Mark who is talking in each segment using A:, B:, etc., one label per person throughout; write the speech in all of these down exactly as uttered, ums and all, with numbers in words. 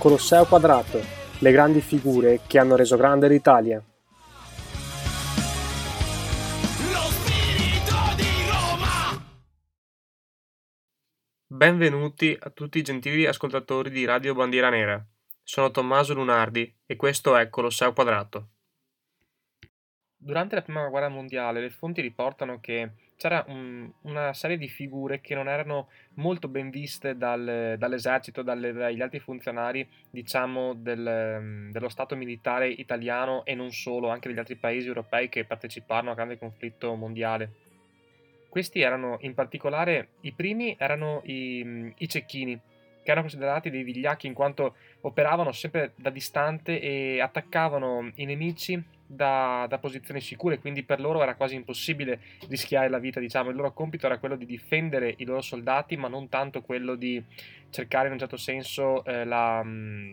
A: Colosseo Quadrato, le grandi figure che hanno reso grande l'Italia.
B: Benvenuti a tutti i gentili ascoltatori di Radio Bandiera Nera. Sono Tommaso Lunardi e questo è Colosseo Quadrato. Durante la Prima Guerra Mondiale le fonti riportano che c'era un- una serie di figure che non erano molto ben viste dal- dall'esercito, dalle- dagli altri funzionari, diciamo, del- dello Stato militare italiano e non solo, anche degli altri paesi europei che parteciparono al grande conflitto mondiale. Questi erano in particolare, i primi erano i, i cecchini, che erano considerati dei vigliacchi in quanto operavano sempre da distante e attaccavano i nemici da, da posizioni sicure, quindi per loro era quasi impossibile rischiare la vita, diciamo. Il loro compito era quello di difendere i loro soldati, ma non tanto quello di cercare in un certo senso eh, la, mm,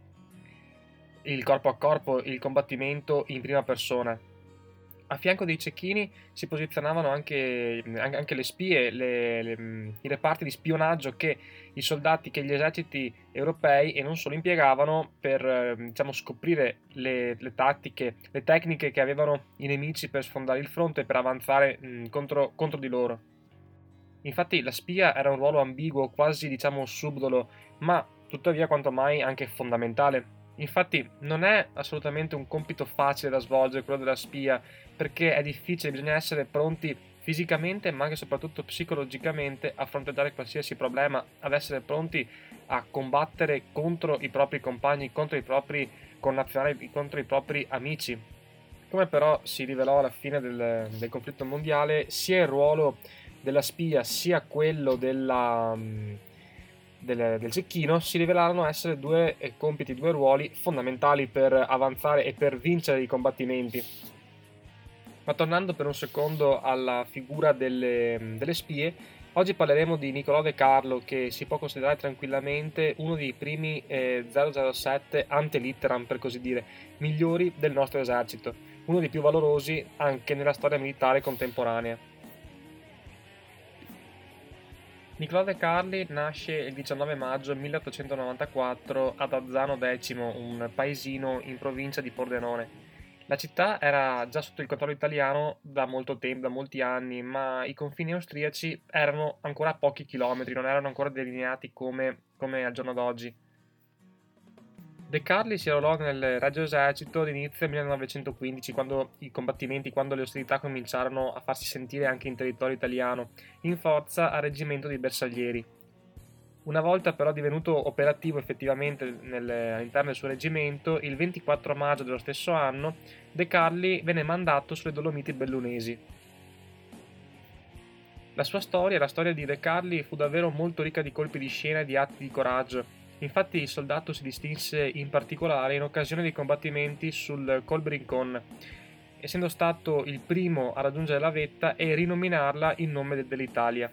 B: il corpo a corpo, il combattimento in prima persona. A fianco dei cecchini si posizionavano anche, anche le spie, le, le, i reparti di spionaggio che i soldati, che gli eserciti europei e non solo impiegavano per eh, diciamo, scoprire le, le tattiche, le tecniche che avevano i nemici per sfondare il fronte e per avanzare mh, contro, contro di loro. Infatti la spia era un ruolo ambiguo, quasi diciamo subdolo, ma tuttavia quanto mai anche fondamentale. Infatti non è assolutamente un compito facile da svolgere quello della spia, perché è difficile, bisogna essere pronti fisicamente ma anche e soprattutto psicologicamente a fronteggiare qualsiasi problema, ad essere pronti a combattere contro i propri compagni, contro i propri connazionali, contro i propri amici. Come però si rivelò alla fine del, del conflitto mondiale, sia il ruolo della spia sia quello della, mm, del, del cecchino si rivelarono essere due eh, compiti, due ruoli fondamentali per avanzare e per vincere i combattimenti. Ma tornando per un secondo alla figura delle, mm, delle spie, oggi parleremo di Niccolò De Carlo, che si può considerare tranquillamente uno dei primi eh, zero zero sette ante litteram, per così dire, migliori del nostro esercito, uno dei più valorosi anche nella storia militare contemporanea. Niccolò De Carli nasce il diciannove maggio milleottocentonovantaquattro ad Azzano X, un paesino in provincia di Pordenone. La città era già sotto il controllo italiano da molto tempo, da molti anni, ma i confini austriaci erano ancora a pochi chilometri, non erano ancora delineati come, come al giorno d'oggi. De Carli si arruolò nel Regio Esercito all'inizio del millenovecentoquindici, quando i combattimenti, quando le ostilità cominciarono a farsi sentire anche in territorio italiano, in forza al reggimento dei Bersaglieri. Una volta però divenuto operativo effettivamente nel, all'interno del suo reggimento, il ventiquattro maggio dello stesso anno, De Carli venne mandato sulle Dolomiti Bellunesi. La sua storia, la storia di De Carli, fu davvero molto ricca di colpi di scena e di atti di coraggio. Infatti il soldato si distinse in particolare in occasione dei combattimenti sul Col Brincon, essendo stato il primo a raggiungere la vetta e rinominarla in nome dell'Italia.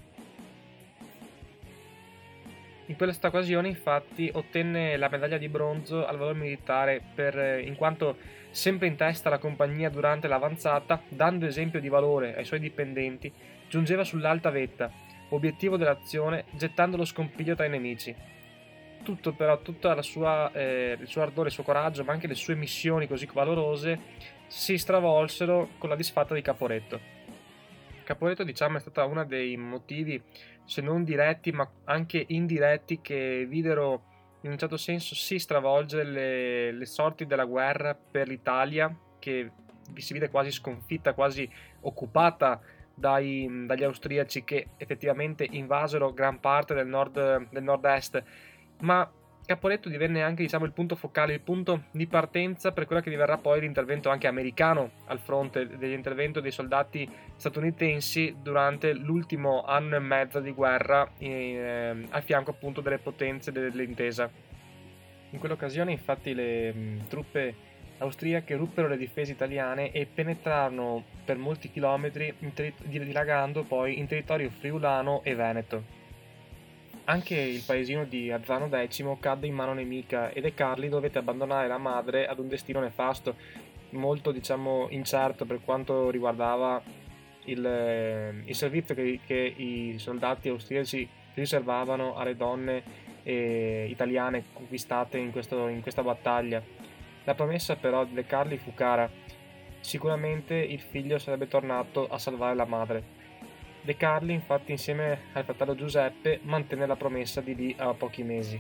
B: In questa occasione, infatti, ottenne la medaglia di bronzo al valor militare per, in quanto sempre in testa alla compagnia durante l'avanzata, dando esempio di valore ai suoi dipendenti, giungeva sull'alta vetta, obiettivo dell'azione, gettando lo scompiglio tra i nemici. Tutto però, tutta la sua, eh, il suo ardore, il suo coraggio, ma anche le sue missioni così valorose, si stravolsero con la disfatta di Caporetto. Caporetto, diciamo, è stata uno dei motivi, se non diretti, ma anche indiretti, che videro in un certo senso sì stravolgere le, le sorti della guerra per l'Italia, che vi si vide quasi sconfitta, quasi occupata dai, dagli austriaci che effettivamente invasero gran parte del nord, del nord-est, ma Caporetto divenne anche, diciamo, il punto focale, il punto di partenza per quello che diverrà poi l'intervento anche americano al fronte dell'intervento dei soldati statunitensi durante l'ultimo anno e mezzo di guerra eh, a fianco appunto delle potenze dell'intesa. In quell'occasione infatti le mh, truppe austriache ruppero le difese italiane e penetrarono per molti chilometri, in terri- dilagando poi in territorio friulano e veneto. Anche il paesino di Azzano X cadde in mano nemica e De Carli dovette abbandonare la madre ad un destino nefasto, molto diciamo incerto per quanto riguardava il, eh, il servizio che, che i soldati austriaci riservavano alle donne eh, italiane conquistate in, questo, in questa battaglia. La promessa però di De Carli fu cara. Sicuramente il figlio sarebbe tornato a salvare la madre. De Carli, infatti, insieme al fratello Giuseppe, mantenne la promessa di lì a pochi mesi.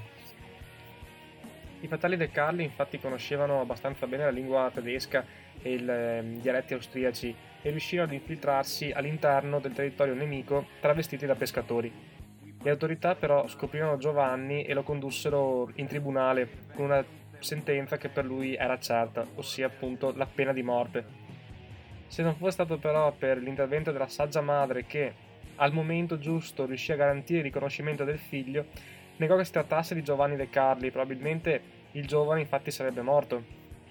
B: I fratelli De Carli, infatti, conoscevano abbastanza bene la lingua tedesca e i eh, dialetti austriaci e riuscirono ad infiltrarsi all'interno del territorio nemico travestiti da pescatori. Le autorità però scoprirono Giovanni e lo condussero in tribunale con una sentenza che per lui era certa, ossia appunto la pena di morte. Se non fosse stato però per l'intervento della saggia madre che, al momento giusto, riuscì a garantire il riconoscimento del figlio, negò che si trattasse di Giovanni De Carli, probabilmente il giovane infatti sarebbe morto.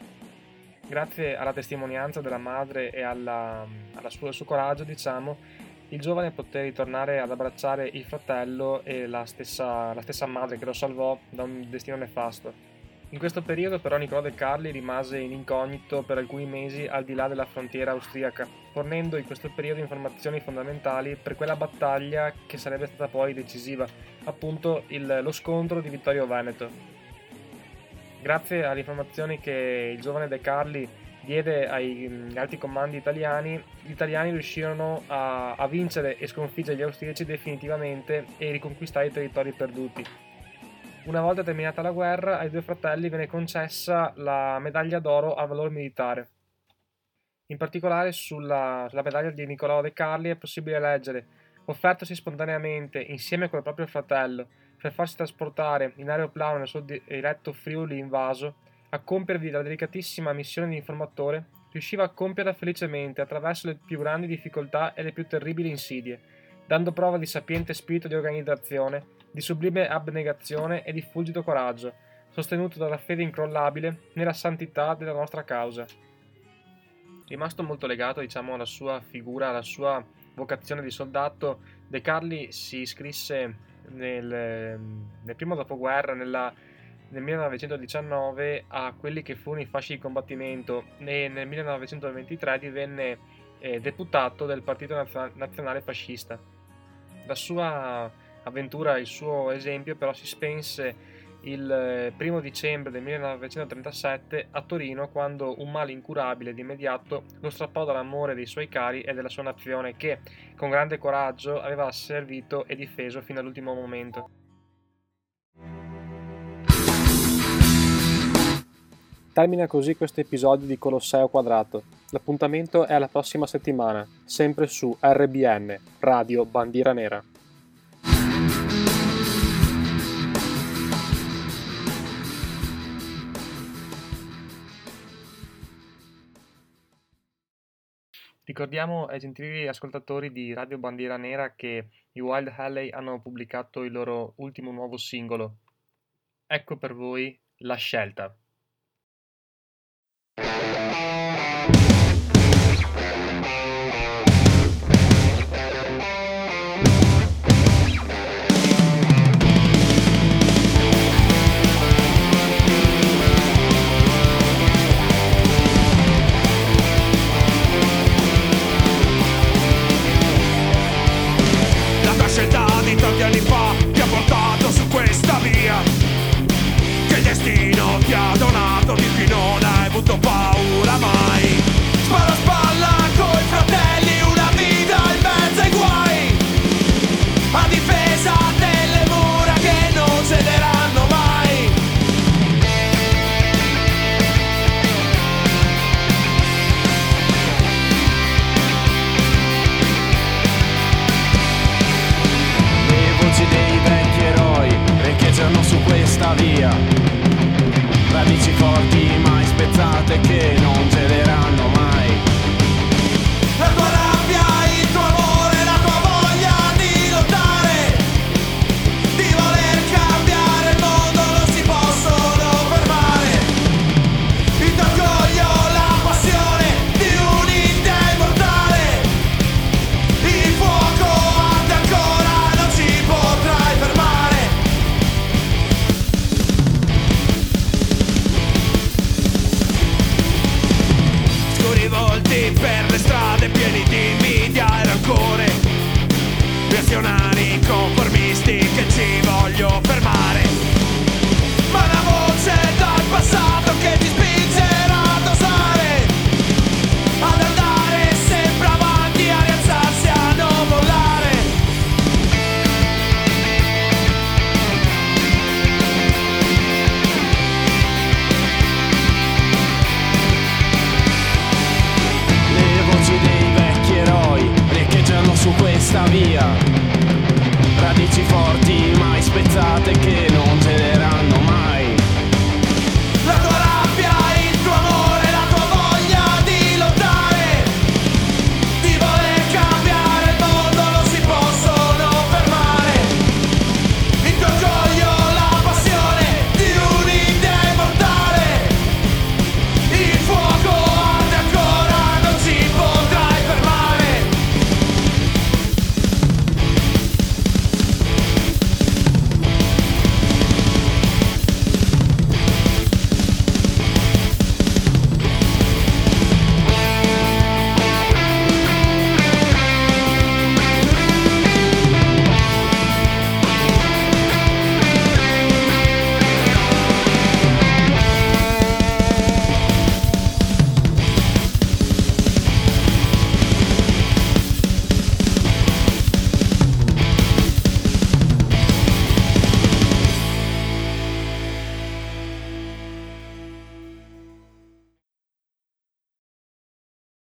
B: Grazie alla testimonianza della madre e alla, alla sua, al suo coraggio, diciamo, il giovane poté ritornare ad abbracciare il fratello e la stessa, la stessa madre che lo salvò da un destino nefasto. In questo periodo però Niccolò De Carli rimase in incognito per alcuni mesi al di là della frontiera austriaca, fornendo in questo periodo informazioni fondamentali per quella battaglia che sarebbe stata poi decisiva, appunto il, lo scontro di Vittorio Veneto. Grazie alle informazioni che il giovane De Carli diede ai alti comandi italiani, gli italiani riuscirono a, a vincere e sconfiggere gli austriaci definitivamente e riconquistare i territori perduti. Una volta terminata la guerra, ai due fratelli venne concessa la medaglia d'oro al valor militare. In particolare sulla, sulla medaglia di Niccolò De Carli è possibile leggere: offertosi spontaneamente, insieme col proprio fratello, per farsi trasportare in aeroplano nel suo diretto Friuli invaso, a compiervi la delicatissima missione di informatore, riusciva a compierla felicemente attraverso le più grandi difficoltà e le più terribili insidie, dando prova di sapiente spirito di organizzazione, di sublime abnegazione e di fulgido coraggio, sostenuto dalla fede incrollabile nella santità della nostra causa. Rimasto molto legato, diciamo, alla sua figura, alla sua vocazione di soldato, De Carli si iscrisse nel, nel primo dopoguerra, nella, nel millenovecentodiciannove, a quelli che furono i fasci di combattimento e nel millenovecentoventitré divenne eh, deputato del Partito Nazionale Fascista. La sua avventura, il suo esempio però si spense il primo dicembre del millenovecentotrentasette a Torino, quando un male incurabile di immediato lo strappò dall'amore dei suoi cari e della sua nazione che, con grande coraggio, aveva servito e difeso fino all'ultimo momento.
A: Termina così questo episodio di Colosseo Quadrato. L'appuntamento è alla prossima settimana, sempre su R B N, Radio Bandiera Nera.
B: Ricordiamo ai gentili ascoltatori di Radio Bandiera Nera che i Wild Halley hanno pubblicato il loro ultimo nuovo singolo. Ecco per voi La Scelta.